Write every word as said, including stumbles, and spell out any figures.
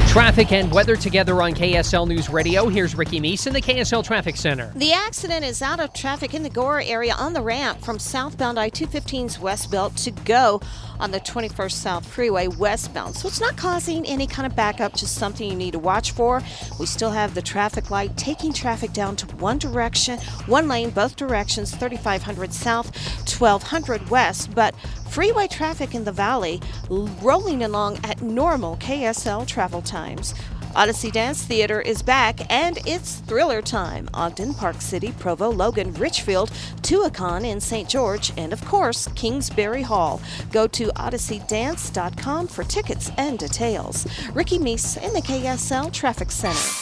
Traffic and weather together on K S L News Radio. Here's Ricky Meese in the K S L Traffic Center. The accident is out of traffic in the Gore area on the ramp from southbound I two fifteen's westbound to go on the twenty-first South Freeway westbound. So it's not causing any kind of backup, just something you need to watch for. We still have the traffic light taking traffic down to one direction, one lane, both directions, thirty-five hundred south, twelve hundred west. But freeway traffic in the valley rolling along at normal K S L travel times. Odyssey Dance Theater is back, and it's thriller time. Ogden, Park City, Provo, Logan, Richfield, Tuacahn in Saint George, and of course, Kingsbury Hall. Go to odyssey dance dot com for tickets and details. Ricky Meese in the K S L Traffic Center.